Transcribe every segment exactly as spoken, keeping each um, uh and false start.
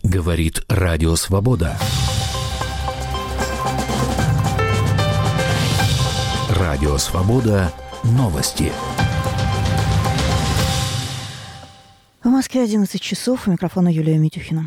Говорит Радио Свобода. Радио Свобода. Новости. В Москве одиннадцать часов. У микрофона Юлия Митюхина.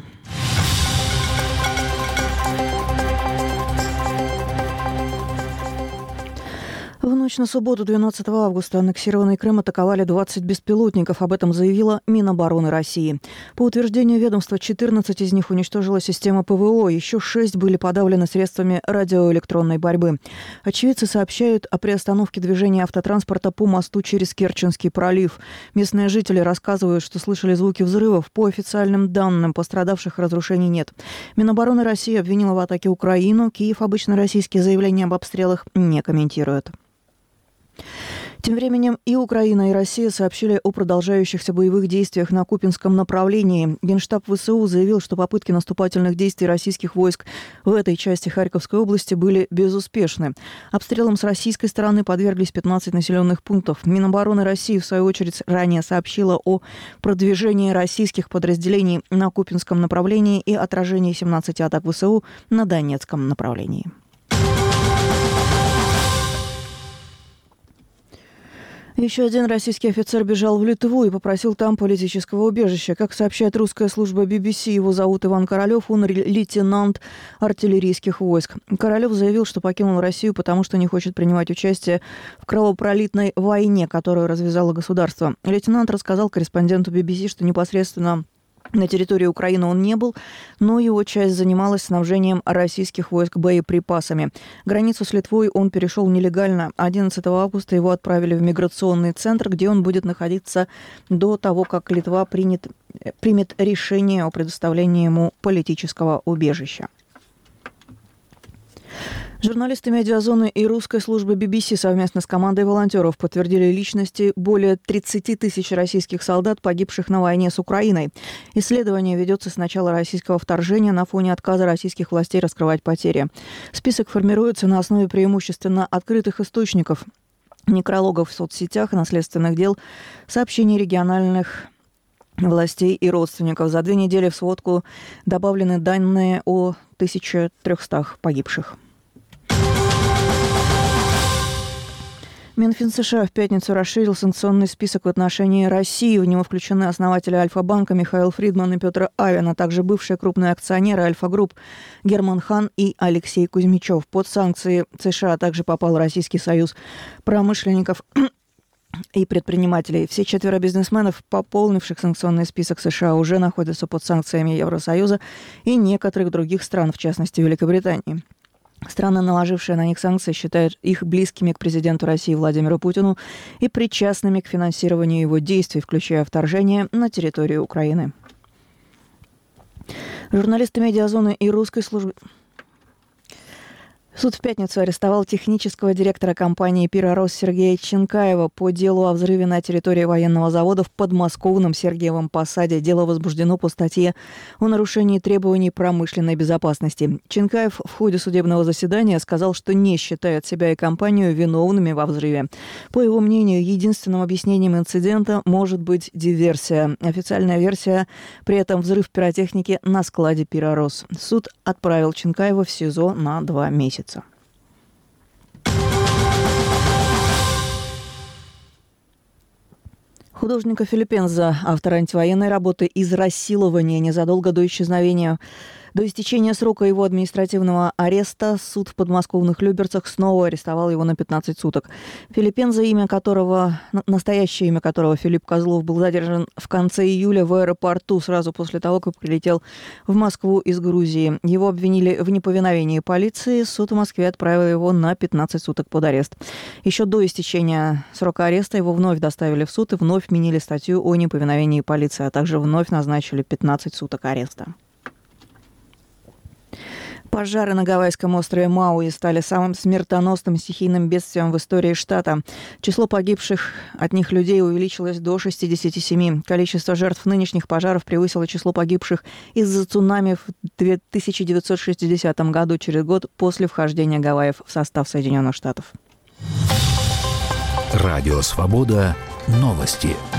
В ночь на субботу, двенадцатого августа, аннексированный Крым атаковали двадцать беспилотников. Об этом заявила Минобороны России. По утверждению ведомства, четырнадцать из них уничтожила система ПВО. Еще шесть были подавлены средствами радиоэлектронной борьбы. Очевидцы сообщают о приостановке движения автотранспорта по мосту через Керченский пролив. Местные жители рассказывают, что слышали звуки взрывов. По официальным данным, пострадавших и разрушений нет. Минобороны России обвинила в атаке Украину. Киев обычно российские заявления об обстрелах не комментирует. Тем временем и Украина, и Россия сообщили о продолжающихся боевых действиях на Купянском направлении. Генштаб ВСУ заявил, что попытки наступательных действий российских войск в этой части Харьковской области были безуспешны. Обстрелам с российской стороны подверглись пятнадцать населенных пунктов. Минобороны России, в свою очередь, ранее сообщила о продвижении российских подразделений на Купянском направлении и отражении семнадцати атак ВСУ на Донецком направлении. Еще один российский офицер бежал в Литву и попросил там политического убежища. Как сообщает русская служба би би си, его зовут Иван Королев, он лейтенант артиллерийских войск. Королев заявил, что покинул Россию, потому что не хочет принимать участие в кровопролитной войне, которую развязало государство. Лейтенант рассказал корреспонденту би би си, что непосредственно на территории Украины он не был, но его часть занималась снабжением российских войск боеприпасами. Границу с Литвой он перешел нелегально. одиннадцатого августа его отправили в миграционный центр, где он будет находиться до того, как Литва принят, примет решение о предоставлении ему политического убежища. Журналисты «Медиазоны» и русской службы би би си совместно с командой волонтеров подтвердили личности более тридцати тысяч российских солдат, погибших на войне с Украиной. Исследование ведется с начала российского вторжения на фоне отказа российских властей раскрывать потери. Список формируется на основе преимущественно открытых источников, некрологов в соцсетях, наследственных дел, сообщений региональных властей и родственников. За две недели в сводку добавлены данные о тысяче трёхстах погибших. Минфин США в пятницу расширил санкционный список в отношении России. В него включены основатели Альфа-банка Михаил Фридман и Петр Авен, а также бывшие крупные акционеры Альфа-групп Герман Хан и Алексей Кузьмичев. Под санкции США также попал Российский союз промышленников и предпринимателей. Все четверо бизнесменов, пополнивших санкционный список США, уже находятся под санкциями Евросоюза и некоторых других стран, в частности Великобритании. Страны, наложившие на них санкции, считают их близкими к президенту России Владимиру Путину и причастными к финансированию его действий, включая вторжение на территорию Украины. Журналисты «Медиазоны» и русской службы... Суд в пятницу арестовал технического директора компании «Пиророс» Сергея Ченкаева по делу о взрыве на территории военного завода в подмосковном Сергиевом Посаде. Дело возбуждено по статье о нарушении требований промышленной безопасности. Ченкаев в ходе судебного заседания сказал, что не считает себя и компанию виновными во взрыве. По его мнению, единственным объяснением инцидента может быть диверсия. Официальная версия при этом взрыв пиротехники на складе «Пиророс». Суд отправил Ченкаева в СИЗО на два месяца. Художника Филиппенза, автора антивоенной работы «Изнасилование» незадолго до исчезновения. До истечения срока его административного ареста суд в подмосковных Люберцах снова арестовал его на пятнадцать суток. Филиппенза, имя которого, настоящее имя которого Филипп Козлов, был задержан в конце июля в аэропорту сразу после того, как прилетел в Москву из Грузии. Его обвинили в неповиновении полиции. Суд в Москве отправил его на пятнадцать суток под арест. Еще до истечения срока ареста его вновь доставили в суд и вновь вменили статью о неповиновении полиции, а также вновь назначили пятнадцать суток ареста. Пожары на гавайском острове Мауи стали самым смертоносным стихийным бедствием в истории штата. Число погибших от них людей увеличилось до шестидесяти семи. Количество жертв нынешних пожаров превысило число погибших из-за цунами в тысяча девятьсот шестидесятом году, через год после вхождения Гавайев в состав Соединенных Штатов. Радио «Свобода». Новости.